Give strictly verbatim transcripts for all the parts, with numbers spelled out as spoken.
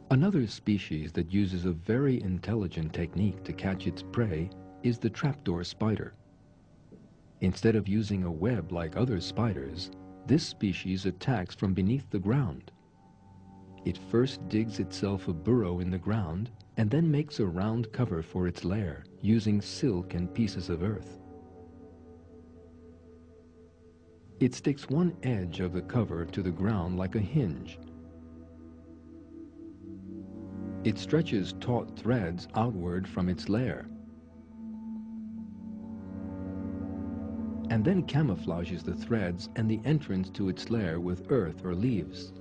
Another species that uses a very intelligent technique to catch its prey is the trapdoor spider. Instead of using a web like other spiders, this species attacks from beneath the ground. It first digs itself a burrow in the ground and then makes a round cover for its lair using silk and pieces of earth. It sticks one edge of the cover to the ground like a hinge. It stretches taut threads outward from its lair and then camouflages the threads and the entrance to its lair with earth or leaves.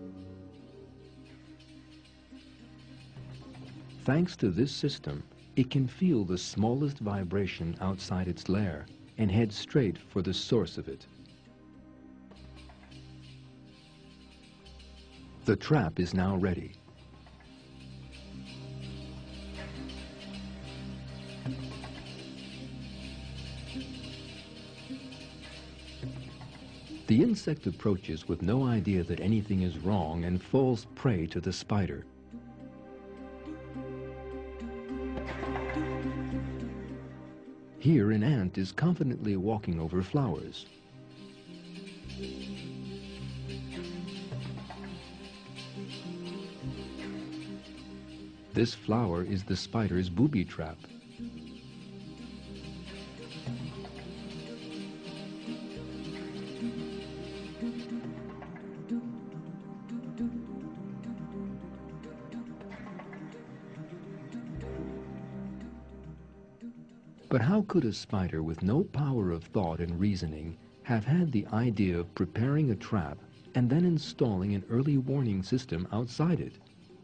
Thanks to this system, it can feel the smallest vibration outside its lair and head straight for the source of it. The trap is now ready. The insect approaches with no idea that anything is wrong and falls prey to the spider. Here an ant is confidently walking over flowers. This flower is the spider's booby trap. But how could a spider with no power of thought and reasoning have had the idea of preparing a trap and then installing an early warning system outside it?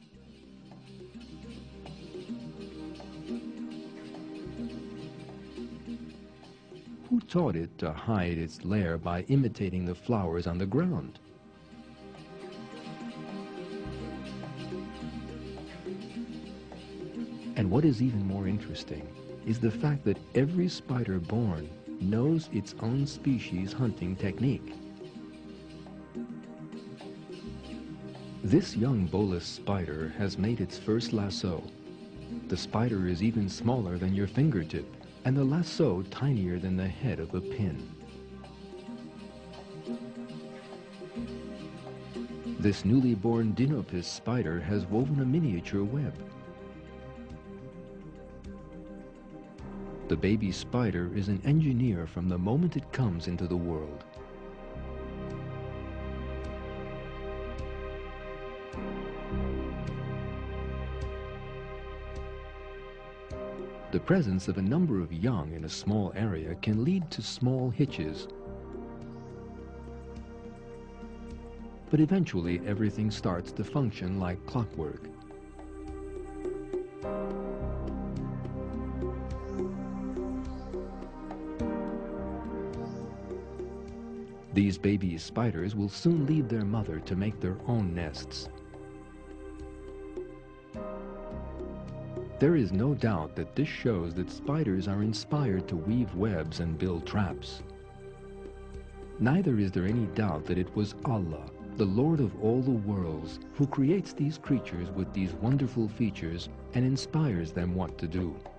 Who taught it to hide its lair by imitating the flowers on the ground? And what is even more interesting is the fact that every spider born knows its own species' hunting technique. This young bolus spider has made its first lasso. The spider is even smaller than your fingertip, and the lasso tinier than the head of a pin. This newly born Dinopus spider has woven a miniature web. The baby spider is an engineer from the moment it comes into the world. The presence of a number of young in a small area can lead to small hitches. But eventually everything starts to function like clockwork. These baby spiders will soon leave their mother to make their own nests. There is no doubt that this shows that spiders are inspired to weave webs and build traps. Neither is there any doubt that it was Allah, the Lord of all the worlds, who creates these creatures with these wonderful features and inspires them what to do.